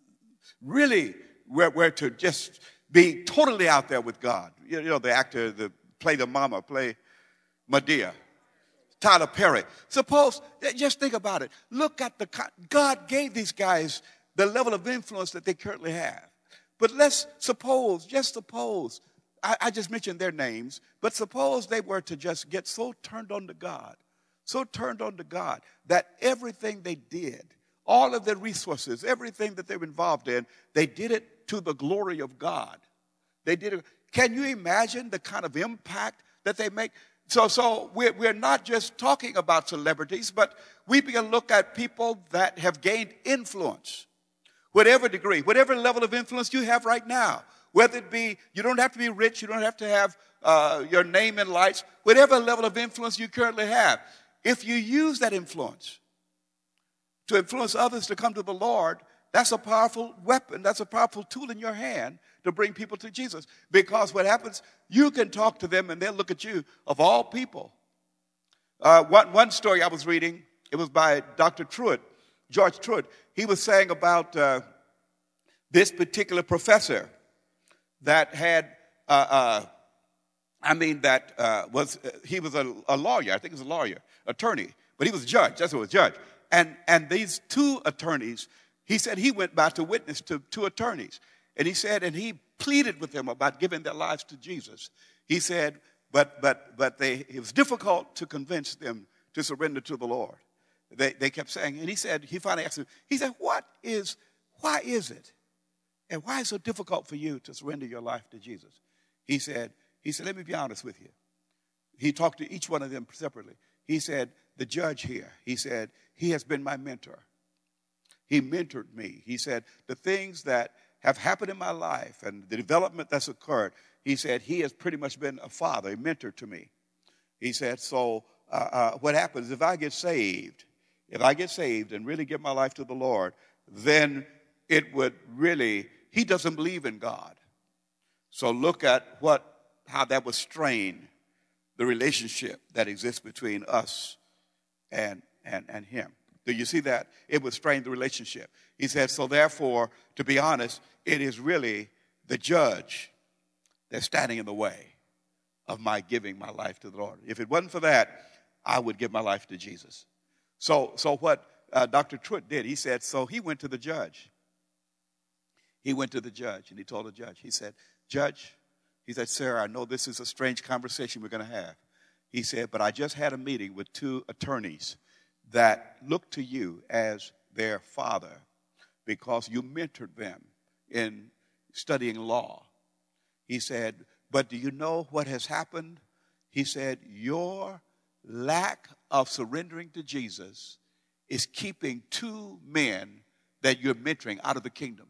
really were, were to just be totally out there with God. You know, the actor that play the mama, play Medea, Tyler Perry. Suppose, just think about it. Look at the, God gave these guys the level of influence that they currently have. But let's suppose, just suppose, I, I just mentioned their names, but suppose they were to just get so turned on to God, so turned on to God, that everything they did, all of their resources, everything that they were involved in, they did it to the glory of God. They did it. Can you imagine the kind of impact that they make? So, so we're, we're not just talking about celebrities, but we begin to look at people that have gained influence, whatever degree, whatever level of influence you have right now. Whether it be, you don't have to be rich, you don't have to have uh, your name in lights, whatever level of influence you currently have. If you use that influence to influence others to come to the Lord, that's a powerful weapon. That's a powerful tool in your hand to bring people to Jesus. Because what happens, you can talk to them and they'll look at you, of all people. Uh, one, one story I was reading, it was by Doctor Truett, George Truett. He was saying about uh, this particular professor that had, uh, uh, I mean, that uh, was, uh, he was a, a lawyer. I think he was a lawyer, attorney. But he was a judge. That's what he was, judge. And, and these two attorneys, he said he went by to witness to two attorneys. And he said, and he pleaded with them about giving their lives to Jesus. He said, but but but they it was difficult to convince them to surrender to the Lord. They they kept saying, and he said, he finally asked them, he said, what is, why is it? And why is it so difficult for you to surrender your life to Jesus? He said, he said, let me be honest with you. He talked to each one of them separately. He said, the judge here, he said, he has been my mentor. He mentored me. He said, the things that have happened in my life and the development that's occurred, he said, he has pretty much been a father, a mentor to me. He said, so uh, uh, what happens if I get saved, if I get saved and really give my life to the Lord, then it would really, he doesn't believe in God. So look at what, how that would strain the relationship that exists between us and, and, and him. Do you see that? It would strain the relationship. He said, so therefore, to be honest, it is really the judge that's standing in the way of my giving my life to the Lord. If it wasn't for that, I would give my life to Jesus. So, so what uh, Doctor Truett did, he said, so he went to the judge. He went to the judge, and he told the judge, he said, Judge, he said, sir, I know this is a strange conversation we're going to have. He said, but I just had a meeting with two attorneys that look to you as their father because you mentored them in studying law. He said, but do you know what has happened? He said, your lack of surrendering to Jesus is keeping two men that you're mentoring out of the kingdom.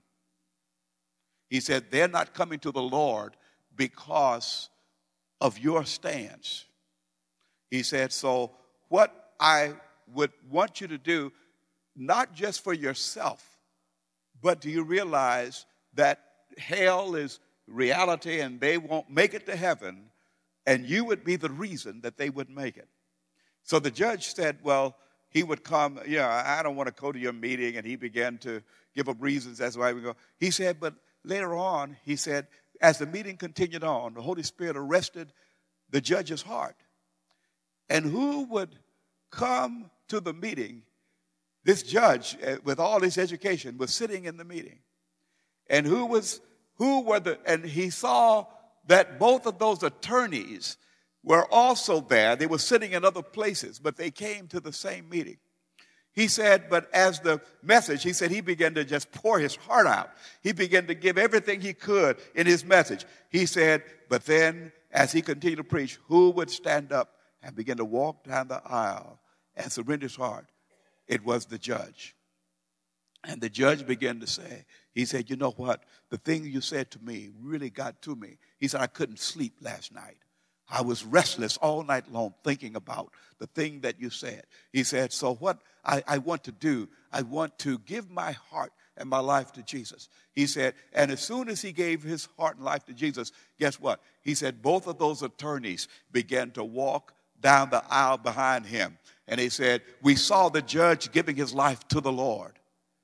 He said, they're not coming to the Lord because of your stance. He said, so what I would want you to do, not just for yourself, but do you realize that hell is reality and they won't make it to heaven, and you would be the reason that they wouldn't make it. So the judge said, well, he would come, you know, I don't want to go to your meeting, and he began to give up reasons as to why we go. He said, but later on, he said, as the meeting continued on, the Holy Spirit arrested the judge's heart. And who would come to the meeting? This judge, with all his education, was sitting in the meeting. And who was, who were the, and he saw that both of those attorneys were also there. They were sitting in other places, but they came to the same meeting. He said, but as the message, he said he began to just pour his heart out. He began to give everything he could in his message. He said, but then as he continued to preach, who would stand up and begin to walk down the aisle and surrender his heart? It was the judge. And the judge began to say, he said, you know what? The thing you said to me really got to me. He said, I couldn't sleep last night. I was restless all night long thinking about the thing that you said. He said, so what I, I want to do, I want to give my heart and my life to Jesus. He said, and as soon as he gave his heart and life to Jesus, guess what? He said both of those attorneys began to walk down the aisle behind him. And he said, we saw the judge giving his life to the Lord.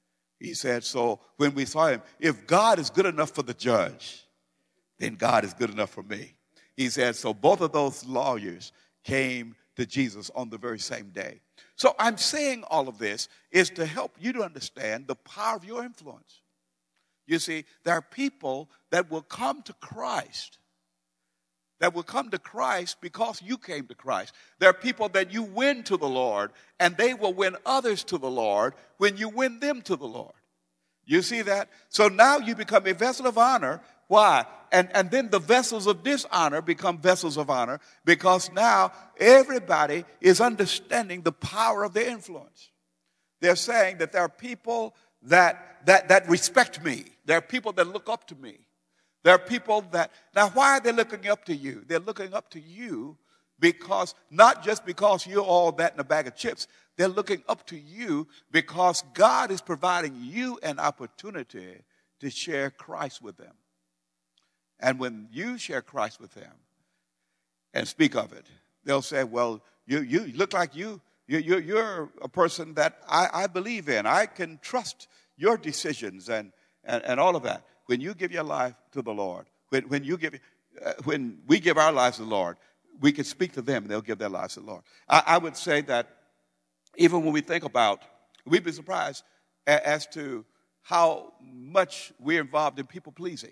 He said, so when we saw him, if God is good enough for the judge, then God is good enough for me. He said, so both of those lawyers came to Jesus on the very same day. So I'm saying all of this is to help you to understand the power of your influence. You see, there are people that will come to Christ, that will come to Christ because you came to Christ. There are people that you win to the Lord, and they will win others to the Lord when you win them to the Lord. You see that? So now you become a vessel of honor. Why? And, and then the vessels of dishonor become vessels of honor, because now everybody is understanding the power of their influence. They're saying that there are people that, that, that respect me. There are people that look up to me. There are people that, now why are they looking up to you? They're looking up to you because, not just because you're all that in a bag of chips. They're looking up to you because God is providing you an opportunity to share Christ with them. And when you share Christ with them and speak of it, they'll say, well, you, you look like you, you, you, you're a person that I, I believe in. I can trust your decisions and, and, and all of that. When you give your life to the Lord, when, when, you give, uh, when we give our lives to the Lord, we can speak to them and they'll give their lives to the Lord. I, I would say that even when we think about, we'd be surprised as to how much we're involved in people pleasing.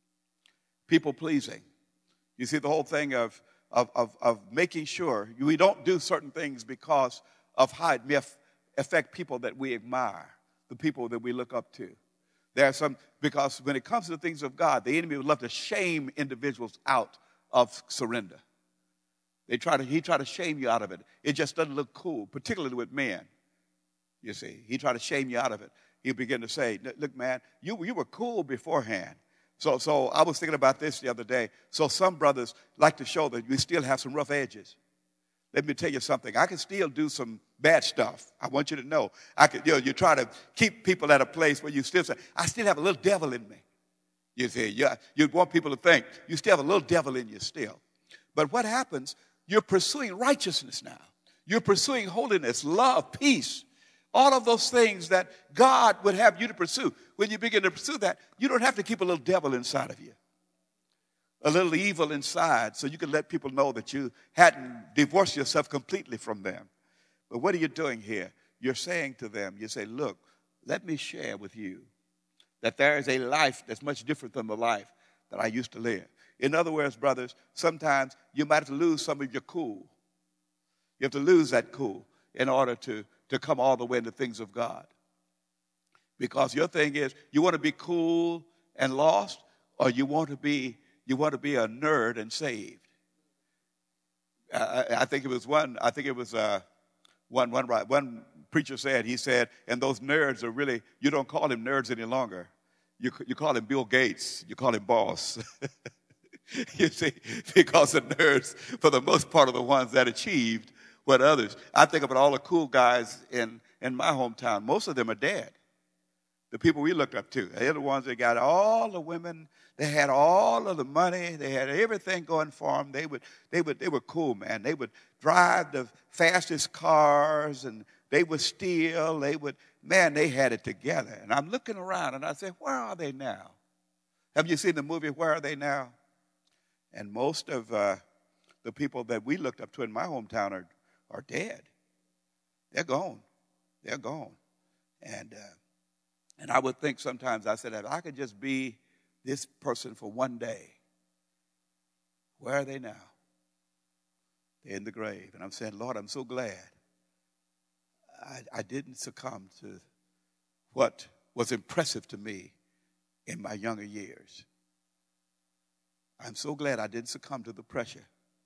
People pleasing. You see, the whole thing of, of, of, of making sure we don't do certain things because of how it may affect people that we admire, the people that we look up to. There are some, because when it comes to the things of God, the enemy would love to shame individuals out of surrender. They try to, he try to shame you out of it. It just doesn't look cool, particularly with men. You see, he tried to shame you out of it. He'll begin to say, look, man, you, you were cool beforehand. So, so I was thinking about this the other day. So some brothers like to show that we still have some rough edges. Let me tell you something. I can still do some bad stuff. I want you to know. I can, you know, you try to keep people at a place where you still say, I still have a little devil in me. You see, you, you want people to think you still have a little devil in you still. But what happens, you're pursuing righteousness now. You're pursuing holiness, love, peace, all of those things that God would have you to pursue. When you begin to pursue that, you don't have to keep a little devil inside of you, a little evil inside, so you can let people know that you hadn't divorced yourself completely from them. But what are you doing here? You're saying to them, you say, look, let me share with you that there is a life that's much different than the life that I used to live. In other words, brothers, sometimes you might have to lose some of your cool. You have to lose that cool in order to, to come all the way into things of God. Because your thing is, you want to be cool and lost, or you want to be you want to be a nerd and saved. I, I think it was one. I think it was uh, one one right. One preacher said, he said, and those nerds are really, you don't call him nerds any longer. You you call him Bill Gates. You call him boss. You see, because the nerds, for the most part, are the ones that achieved what others. I think about all the cool guys in in my hometown. Most of them are dead. The people we looked up to. They're the ones that got all the women. They had all of the money. They had everything going for them. They would, they would, they were cool, man. They would drive the fastest cars, and they would steal. They would, man, they had it together. And I'm looking around, and I say, where are they now? Have you seen the movie Where Are They Now? And most of uh, the people that we looked up to in my hometown are, are dead. They're gone. They're gone. And uh, and I would think sometimes, I said, if I could just be this person for one day, where are they now? They're in the grave. And I'm saying, Lord, I'm so glad I, I didn't succumb to what was impressive to me in my younger years. I'm so glad I didn't succumb to the pressure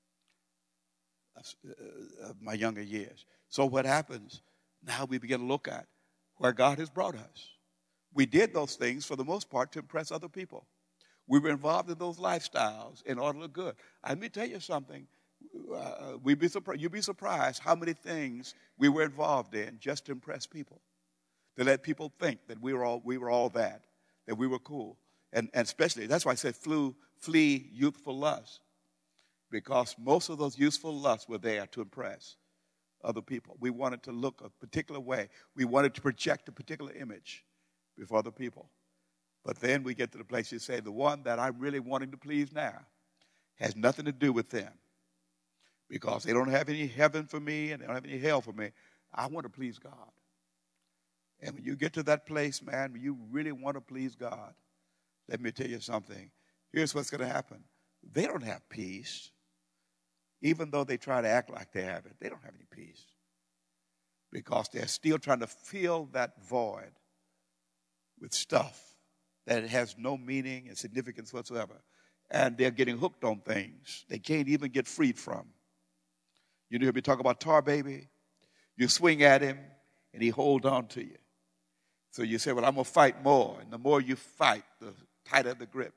of, uh, of my younger years. So what happens? Now we begin to look at where God has brought us. We did those things for the most part to impress other people. We were involved in those lifestyles in order to look good. Let me tell you something. Uh, we'd be surprised, you'd be surprised how many things we were involved in just to impress people, to let people think that we were all we were all that, that we were cool. And, and especially, that's why I said flew, flee youthful lust, because most of those youthful lusts were there to impress other people. We wanted to look a particular way. We wanted to project a particular image before other people. But then we get to the place you say, the one that I'm really wanting to please now has nothing to do with them, because they don't have any heaven for me and they don't have any hell for me. I want to please God. And when you get to that place, man, when you really want to please God, let me tell you something. Here's what's going to happen. They don't have peace. Even though they try to act like they have it, they don't have any peace, because they're still trying to fill that void with stuff that has no meaning and significance whatsoever. And they're getting hooked on things they can't even get freed from. You hear me talk about Tar Baby? You swing at him, and he holds on to you. So you say, well, I'm going to fight more. And the more you fight, the tighter the grip.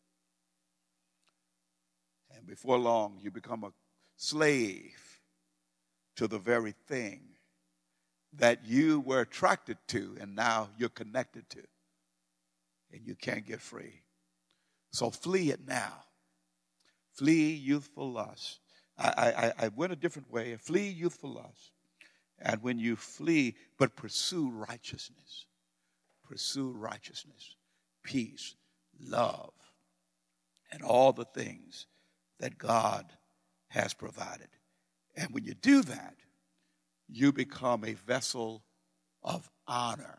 And before long, you become a slave to the very thing that you were attracted to, and now you're connected to. And you can't get free. So flee it now. Flee youthful lust. I, I, I went a different way. Flee youthful lust. And when you flee, but pursue righteousness. Pursue righteousness, peace, love, and all the things that God has provided. And when you do that, you become a vessel of honor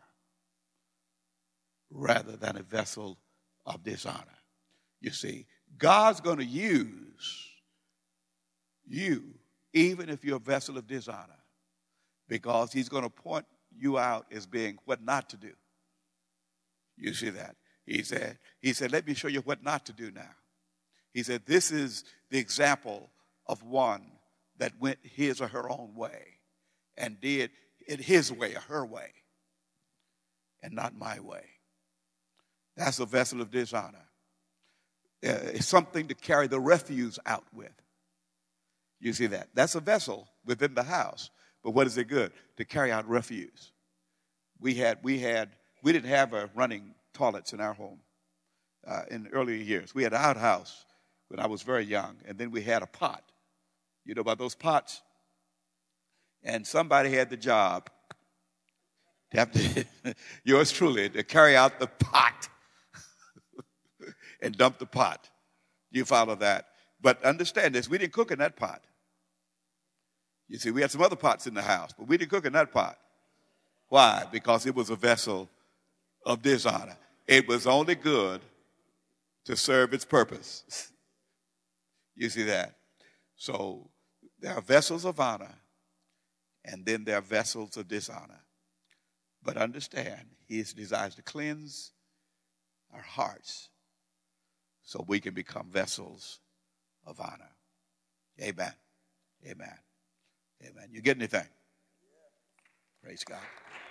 rather than a vessel of dishonor. You see, God's going to use you even if you're a vessel of dishonor, because he's going to point you out as being what not to do. You see that? He said, he said, let me show you what not to do now. He said, this is the example of one that went his or her own way and did it his way or her way and not my way. That's a vessel of dishonor. Uh, it's something to carry the refuse out with. You see that? That's a vessel within the house. But what is it good? To carry out refuse. We had, we had, we didn't have a running toilets in our home uh, in the earlier years. We had an outhouse when I was very young, and then we had a pot. You know about those pots? And somebody had the job, to have to, yours truly, to carry out the pot and dump the pot. You follow that? But understand this, we didn't cook in that pot. You see, we had some other pots in the house, but we didn't cook in that pot. Why? Because it was a vessel of dishonor. It was only good to serve its purpose. You see that? So there are vessels of honor, and then there are vessels of dishonor. But understand, his desires to cleanse our hearts so we can become vessels of honor. Amen. Amen. Amen. You get anything? Praise God.